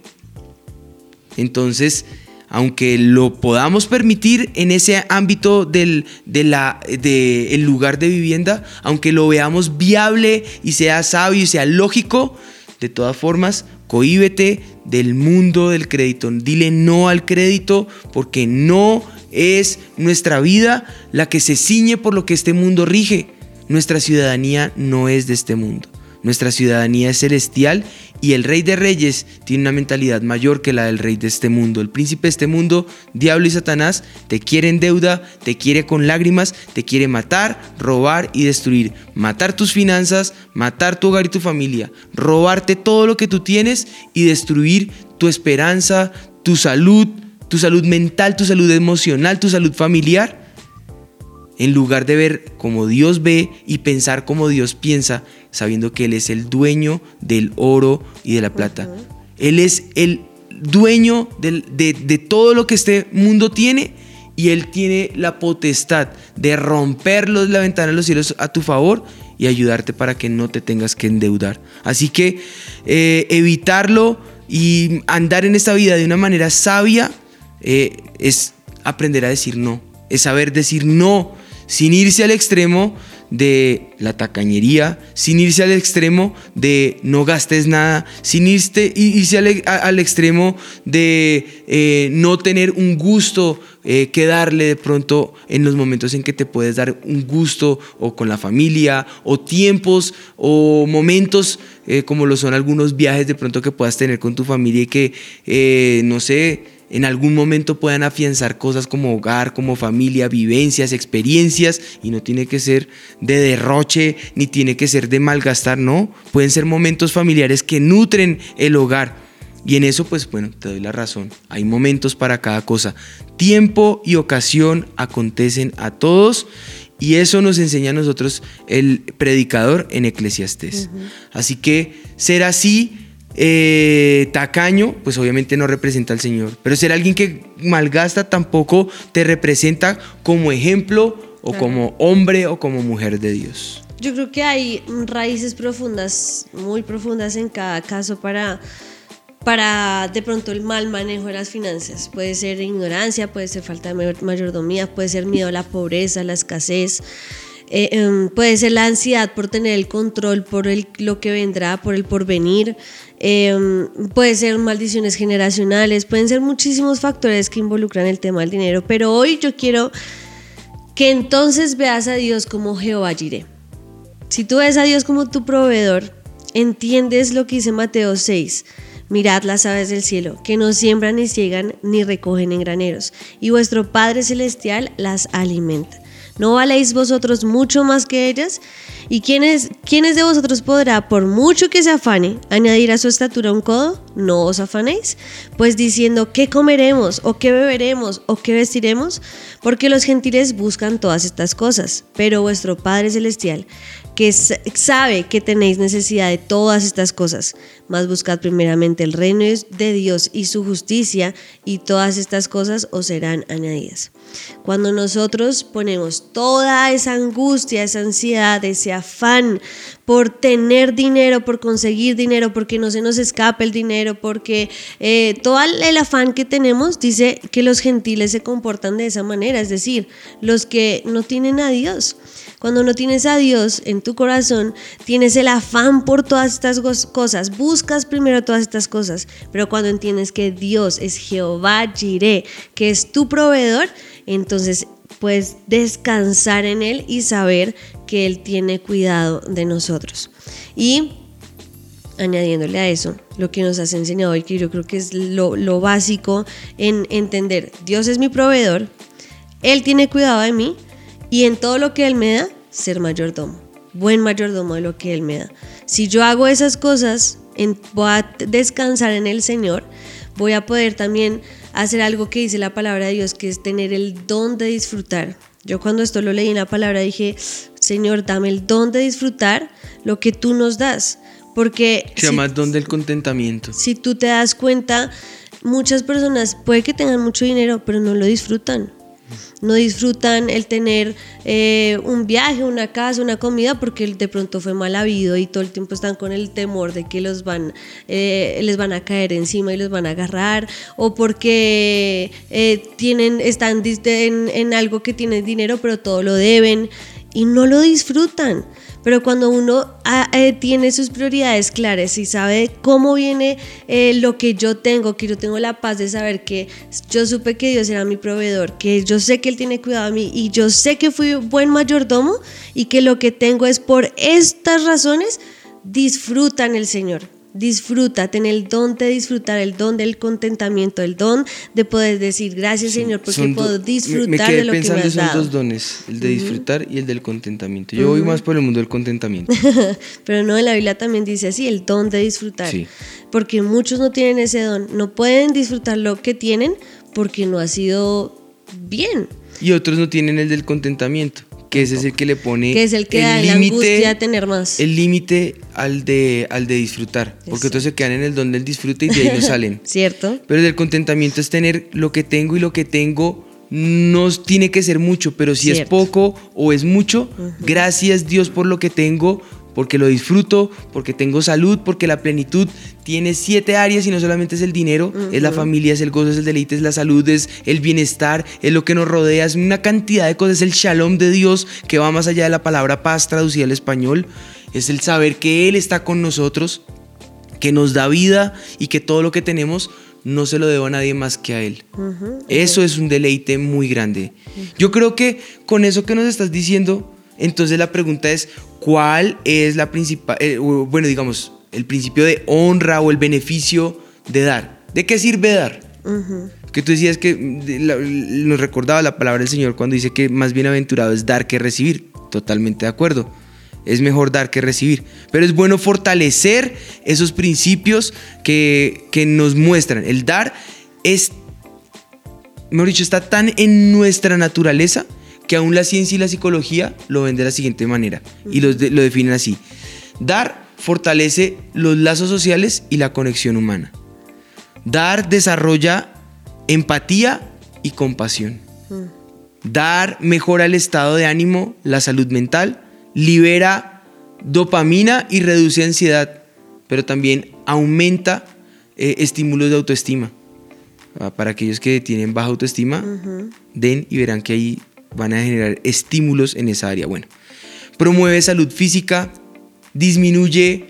Entonces, aunque lo podamos permitir en ese ámbito del de la, de el lugar de vivienda, aunque lo veamos viable y sea sabio y sea lógico, de todas formas, cohíbete del mundo del crédito. Dile no al crédito, porque no es nuestra vida la que se ciñe por lo que este mundo rige. Nuestra ciudadanía no es de este mundo. Nuestra ciudadanía es celestial y el Rey de Reyes tiene una mentalidad mayor que la del rey de este mundo. El príncipe de este mundo, diablo y Satanás, te quiere en deuda, te quiere con lágrimas, te quiere matar, robar y destruir. Matar tus finanzas, matar tu hogar y tu familia, robarte todo lo que tú tienes y destruir tu esperanza, tu salud, tu salud mental, tu salud emocional, tu salud familiar, en lugar de ver como Dios ve y pensar como Dios piensa, sabiendo que Él es el dueño del oro y de la plata. Uh-huh. Él es el dueño del, de, de todo lo que este mundo tiene, y Él tiene la potestad de romper los, la ventana de los cielos a tu favor y ayudarte para que no te tengas que endeudar. Así que eh, evitarlo y andar en esta vida de una manera sabia eh, es aprender a decir no, es saber decir no sin irse al extremo de la tacañería, sin irse al extremo de no gastes nada, sin irse, irse al, al extremo de eh, no tener un gusto eh, que darle de pronto en los momentos en que te puedes dar un gusto, o con la familia, o tiempos o momentos eh, como lo son algunos viajes de pronto que puedas tener con tu familia y que eh, no sé, en algún momento puedan afianzar cosas como hogar, como familia, vivencias, experiencias, y no tiene que ser de derroche, ni tiene que ser de malgastar, no, pueden ser momentos familiares que nutren el hogar, y en eso pues bueno, te doy la razón, hay momentos para cada cosa, tiempo y ocasión acontecen a todos, y eso nos enseña a nosotros el predicador en Eclesiastés. Uh-huh. Así que ser así, Eh, tacaño, pues obviamente no representa al Señor, pero ser alguien que malgasta tampoco te representa como ejemplo o claro, como hombre o como mujer de Dios. Yo creo que hay raíces profundas, muy profundas en cada caso para, para de pronto el mal manejo de las finanzas. Puede ser ignorancia, puede ser falta de mayordomía, puede ser miedo a la pobreza, a la escasez. Eh, um, puede ser la ansiedad por tener el control por el, lo que vendrá, por el porvenir, eh, um, puede ser maldiciones generacionales, pueden ser muchísimos factores que involucran el tema del dinero, pero hoy yo quiero que entonces veas a Dios como Jehová Jireh. Si tú ves a Dios como tu proveedor, entiendes lo que dice Mateo seis. Mirad las aves del cielo, que no siembran ni ciegan ni recogen en graneros, y vuestro Padre Celestial las alimenta. ¿No valéis vosotros mucho más que ellas? ¿Y quién es, quiénes de vosotros podrá, por mucho que se afane, añadir a su estatura un codo? ¿No os afanéis? Pues diciendo, ¿qué comeremos? ¿O qué beberemos? ¿O qué vestiremos? Porque los gentiles buscan todas estas cosas, pero vuestro Padre Celestial, que sabe que tenéis necesidad de todas estas cosas, mas buscad primeramente el reino de Dios y su justicia, y todas estas cosas os serán añadidas. Cuando nosotros ponemos toda esa angustia, esa ansiedad, ese afán por tener dinero, por conseguir dinero, porque no se nos escape el dinero, porque eh, todo el afán que tenemos, dice que los gentiles se comportan de esa manera, es decir, los que no tienen a Dios. Cuando no tienes a Dios en tu corazón, tienes el afán por todas estas cosas, buscas primero todas estas cosas, pero cuando entiendes que Dios es Jehová Jireh, que es tu proveedor, entonces puedes descansar en Él y saber que Él tiene cuidado de nosotros. Y añadiéndole a eso, lo que nos has enseñado hoy, que yo creo que es lo, lo básico en entender, Dios es mi proveedor, Él tiene cuidado de mí, y en todo lo que Él me da, ser mayordomo, buen mayordomo de lo que Él me da. Si yo hago esas cosas, en, voy a descansar en el Señor, voy a poder también hacer algo que dice la palabra de Dios, que es tener el don de disfrutar. Yo cuando esto lo leí en la palabra dije, Señor, dame el don de disfrutar lo que tú nos das, porque se llama si, don del contentamiento. Si tú te das cuenta, muchas personas puede que tengan mucho dinero, pero no lo disfrutan. No disfrutan el tener eh, un viaje, una casa, una comida, porque de pronto fue mal habido y todo el tiempo están con el temor de que los van, eh, les van a caer encima y los van a agarrar, o porque eh, tienen, están en, en algo que tienen dinero pero todo lo deben y no lo disfrutan. Pero cuando uno eh, tiene sus prioridades claras y sabe cómo viene eh, lo que yo tengo, que yo tengo la paz de saber que yo supe que Dios era mi proveedor, que yo sé que Él tiene cuidado de mí y yo sé que fui buen mayordomo y que lo que tengo es por estas razones, disfruta en el Señor. Disfruta, ten el don de disfrutar, el don del contentamiento, el don de poder decir gracias, sí, Señor, porque puedo disfrutar de lo que me has dado. Me quedé pensando, son dos dones, el de disfrutar uh-huh. y el del contentamiento. Yo uh-huh. voy más por el mundo del contentamiento. Pero no, en la Biblia también dice así, el don de disfrutar. Sí. Porque muchos no tienen ese don, no pueden disfrutar lo que tienen porque no ha sido bien. Y otros no tienen el del contentamiento, que ese es el que le pone que es el que da la angustia a tener más. El límite al de, al de disfrutar, porque Exacto. otros se quedan en el don del disfrute y de ahí no salen. ¿Cierto? Pero el del contentamiento es tener lo que tengo, y lo que tengo no tiene que ser mucho, pero si Cierto. es poco o es mucho, uh-huh. gracias Dios por lo que tengo, porque lo disfruto, porque tengo salud, porque la plenitud tiene siete áreas y no solamente es el dinero, uh-huh. es la familia, es el gozo, es el deleite, es la salud, es el bienestar, es lo que nos rodea, es una cantidad de cosas, es el shalom de Dios que va más allá de la palabra paz traducida al español, es el saber que Él está con nosotros, que nos da vida y que todo lo que tenemos no se lo debo a nadie más que a Él. Uh-huh. Eso es un deleite muy grande. Uh-huh. Yo creo que con eso que nos estás diciendo, entonces la pregunta es, ¿cuál es la principal, eh, bueno, digamos, el principio de honra o el beneficio de dar? ¿De qué sirve dar? Uh-huh. Que tú decías que la, nos recordaba la palabra del Señor cuando dice que más bienaventurado es dar que recibir. Totalmente de acuerdo. Es mejor dar que recibir, pero es bueno fortalecer esos principios que, que nos muestran. El dar es, mejor dicho, está tan en nuestra naturaleza que aún la ciencia y la psicología lo ven de la siguiente manera y lo, de, lo definen así. Dar fortalece los lazos sociales y la conexión humana. Dar desarrolla empatía y compasión. Dar mejora el estado de ánimo, la salud mental, libera dopamina y reduce ansiedad, pero también aumenta eh, estímulos de autoestima. Ah, para aquellos que tienen baja autoestima, uh-huh. den y verán que ahí van a generar estímulos en esa área. Bueno, promueve salud física, disminuye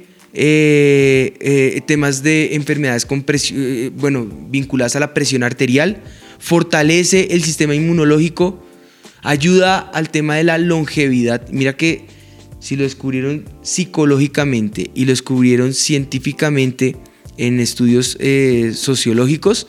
eh, eh, temas de enfermedades con presión, eh, bueno, vinculadas a la presión arterial, fortalece el sistema inmunológico, ayuda al tema de la longevidad. Mira que si lo descubrieron psicológicamente y lo descubrieron científicamente en estudios eh, sociológicos,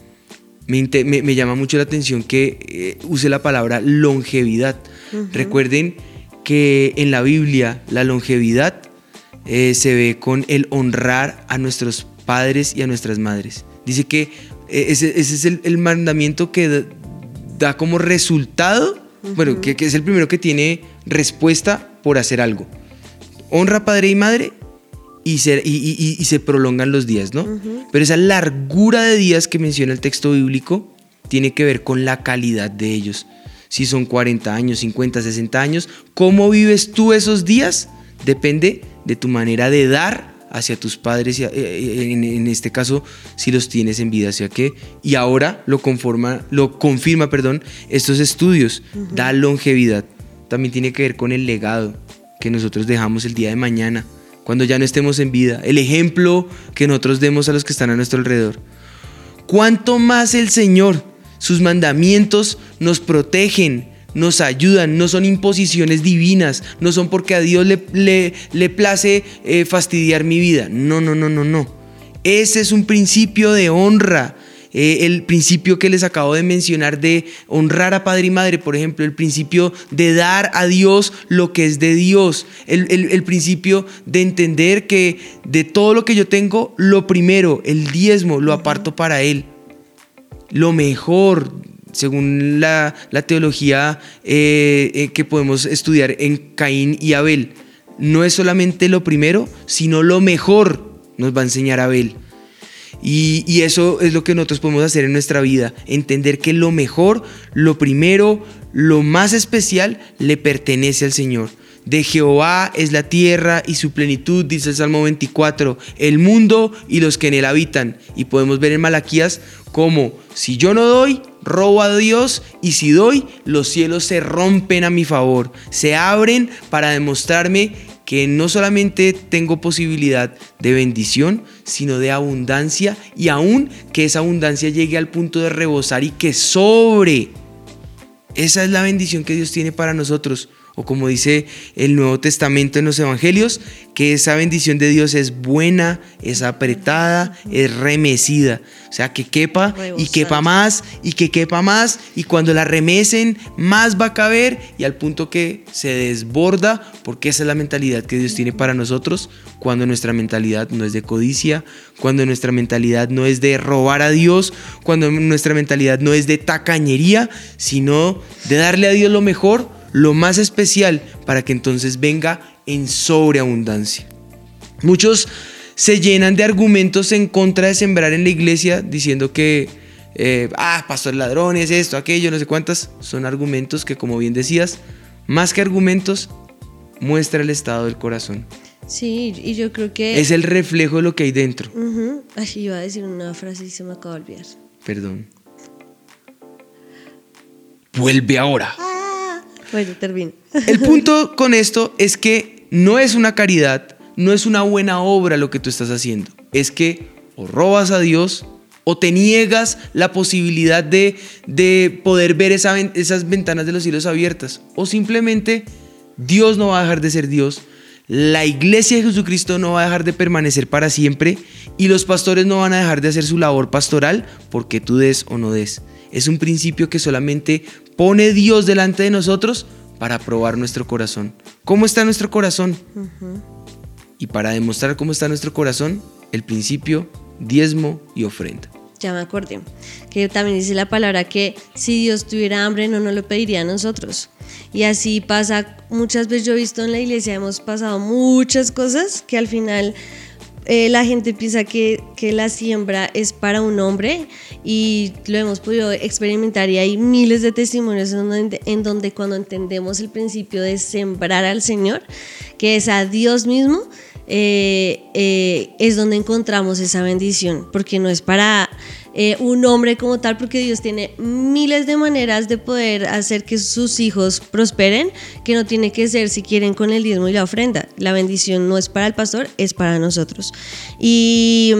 me, me, me llama mucho la atención que eh, use la palabra longevidad. Uh-huh. Recuerden que en la Biblia la longevidad eh, se ve con el honrar a nuestros padres y a nuestras madres. Dice que eh, ese, ese es el, el mandamiento que da, da como resultado, uh-huh. bueno, que, que es el primero que tiene respuesta por hacer algo. Honra a padre y madre y se, y, y, y se prolongan los días, ¿no? Uh-huh. Pero esa largura de días que menciona el texto bíblico tiene que ver con la calidad de ellos. Si son cuarenta años, cincuenta, sesenta años, ¿cómo vives tú esos días? Depende de tu manera de dar hacia tus padres, y en, en este caso, si los tienes en vida, hacia qué. Y ahora lo, conforma, lo confirma perdón, estos estudios, uh-huh. da longevidad. También tiene que ver con el legado que nosotros dejamos el día de mañana, cuando ya no estemos en vida, el ejemplo que nosotros demos a los que están a nuestro alrededor. ¿Cuánto más el Señor? Sus mandamientos nos protegen, nos ayudan, no son imposiciones divinas, no son porque a Dios le, le, le place eh, fastidiar mi vida. No, no, no, no, no. Ese es un principio de honra. Eh, el principio que les acabo de mencionar de honrar a padre y madre, por ejemplo, el principio de dar a Dios lo que es de Dios, el, el, el principio de entender que de todo lo que yo tengo, lo primero, el diezmo, lo aparto para Él. Lo mejor, según la, la teología eh, eh, que podemos estudiar en Caín y Abel, no es solamente lo primero, sino lo mejor nos va a enseñar Abel. Y, y eso es lo que nosotros podemos hacer en nuestra vida, entender que lo mejor, lo primero, lo más especial le pertenece al Señor. De Jehová es la tierra y su plenitud, dice el Salmo veinticuatro, el mundo y los que en él habitan. Y podemos ver en Malaquías cómo si yo no doy, robo a Dios, y si doy, los cielos se rompen a mi favor, se abren para demostrarme que no solamente tengo posibilidad de bendición, sino de abundancia, y aún que esa abundancia llegue al punto de rebosar y que sobre. Esa es la bendición que Dios tiene para nosotros. o como dice el Nuevo Testamento en los Evangelios, que esa bendición de Dios es buena, es apretada, es remecida. O sea, que quepa y quepa más y que quepa más, y cuando la remecen más va a caber, y al punto que se desborda, porque esa es la mentalidad que Dios tiene para nosotros, cuando nuestra mentalidad no es de codicia, cuando nuestra mentalidad no es de robar a Dios, cuando nuestra mentalidad no es de tacañería, sino de darle a Dios lo mejor, lo más especial, para que entonces venga en sobreabundancia. Muchos se llenan de argumentos en contra de sembrar en la iglesia, diciendo que eh, ah, pastor ladrones, esto, aquello, no sé cuántas. Son argumentos que, como bien decías, más que argumentos, muestra el estado del corazón. Sí, y yo creo que es el reflejo de lo que hay dentro. Uh-huh. Ay, iba a decir una frase y se me acaba de olvidar. Perdón. Vuelve ahora. Ah, bueno, termino. El punto con esto es que no es una caridad, no es una buena obra lo que tú estás haciendo. Es que o robas a Dios o te niegas la posibilidad de, de poder ver esa, esas ventanas de los cielos abiertas. O simplemente Dios no va a dejar de ser Dios. La iglesia de Jesucristo no va a dejar de permanecer para siempre, y los pastores no van a dejar de hacer su labor pastoral porque tú des o no des. Es un principio que solamente pone Dios delante de nosotros para probar nuestro corazón. ¿Cómo está nuestro corazón? Uh-huh. Y para demostrar cómo está nuestro corazón, el principio, diezmo y ofrenda. Ya me acordé, que también dice la palabra que si Dios tuviera hambre no nos lo pediría a nosotros. Y así pasa muchas veces. Yo he visto en la iglesia, hemos pasado muchas cosas que al final eh, la gente piensa que, que la siembra es para un hombre, y lo hemos podido experimentar, y hay miles de testimonios en donde, en donde cuando entendemos el principio de sembrar al Señor, que es a Dios mismo, Eh, eh, es donde encontramos esa bendición, porque no es para eh, un hombre como tal, porque Dios tiene miles de maneras de poder hacer que sus hijos prosperen, que no tiene que ser, si quieren, con el diezmo y la ofrenda. La bendición no es para el pastor, es para nosotros. Y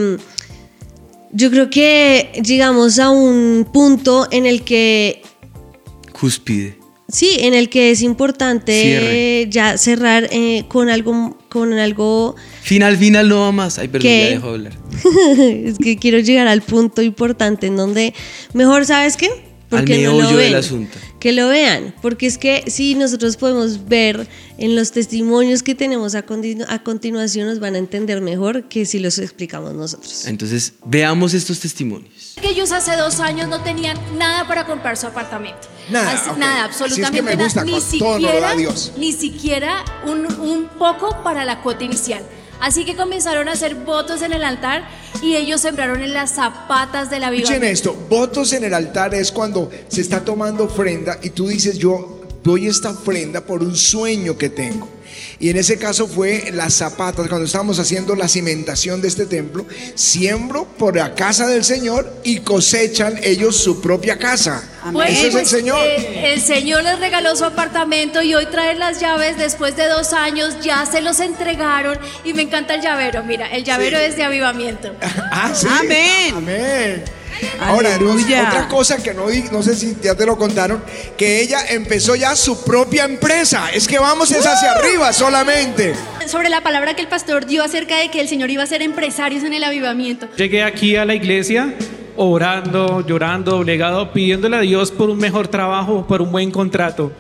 yo creo que llegamos a un punto en el que cúspide. Sí, en el que es importante Cierre. ya cerrar eh, con algo, con algo. Final, final, no va más. Ay, perdón, que, ya dejo de hablar. Es que quiero llegar al punto importante en donde mejor, ¿sabes qué? Porque al meollo no lo ven, del asunto. Que lo vean, porque es que si nosotros podemos ver en los testimonios que tenemos a, continu- a continuación, nos van a entender mejor que si los explicamos nosotros. Entonces, veamos estos testimonios. Que ellos hace dos años no tenían nada para comprar su apartamento. Nada, Así, okay. nada, absolutamente si es que me gusta, nada. Ni siquiera, ni siquiera un, un poco para la cuota inicial. Así que comenzaron a hacer votos en el altar y ellos sembraron en las zapatas de la vida. Escuchen esto, votos en el altar es cuando se está tomando ofrenda y tú dices, yo doy esta ofrenda por un sueño que tengo. Y en ese caso fue las zapatas. Cuando estábamos haciendo la cimentación de este templo, siembro por la casa del Señor y cosechan ellos su propia casa. Pues, Ese es pues, el Señor. Eh, el Señor les regaló su apartamento y hoy traen las llaves después de dos años, ya se los entregaron y me encanta el llavero. Mira, el llavero sí. es de avivamiento. Ah, sí. Amén. Amén. Ahora, otra cosa que no, no sé si ya te lo contaron, que ella empezó ya su propia empresa. Es que vamos es hacia uh. arriba solamente. Sobre la palabra que el pastor dio acerca de que el Señor iba a ser empresarios en el avivamiento. Llegué aquí a la iglesia orando, llorando, doblegado, pidiéndole a Dios por un mejor trabajo, por un buen contrato.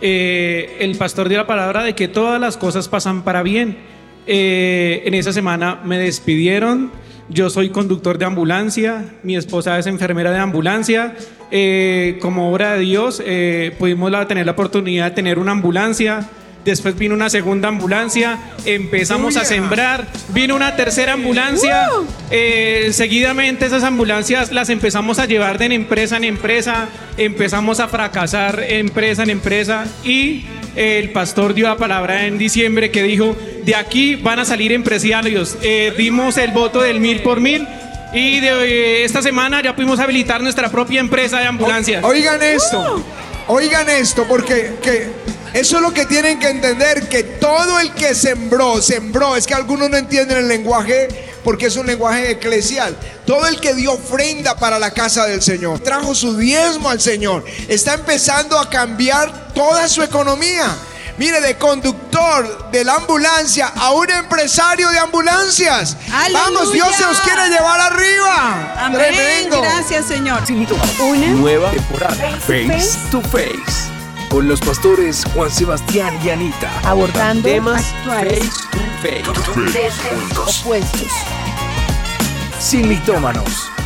Eh, el pastor dio la palabra de que todas las cosas pasan para bien. Eh, en esa semana me despidieron. Yo soy conductor de ambulancia, mi esposa es enfermera de ambulancia. Eh, como obra de Dios eh, pudimos la, tener la oportunidad de tener una ambulancia. Después vino una segunda ambulancia, empezamos a sembrar, vino una tercera ambulancia, eh, seguidamente esas ambulancias las empezamos a llevar de empresa en empresa, empezamos a fracasar empresa en empresa y el pastor dio la palabra en diciembre que dijo, de aquí van a salir empresarios. Eh, dimos el voto del mil por mil y de eh, esta semana ya pudimos habilitar nuestra propia empresa de ambulancias. O, oigan esto, oigan esto, porque que eso es lo que tienen que entender, que todo el que sembró, sembró, es que algunos no entienden el lenguaje porque es un lenguaje eclesial. Todo el que dio ofrenda para la casa del Señor, trajo su diezmo al Señor, está empezando a cambiar toda su economía. Mire, de conductor de la ambulancia a un empresario de ambulancias. ¡Aleluya! Vamos, Dios se os quiere llevar arriba. Amén. Tremendo. Gracias, Señor. Una nueva temporada. Face to Face. Con los pastores Juan Sebastián y Anita. Abordando temas actuales face to face. opuestos. Sin mitómanos.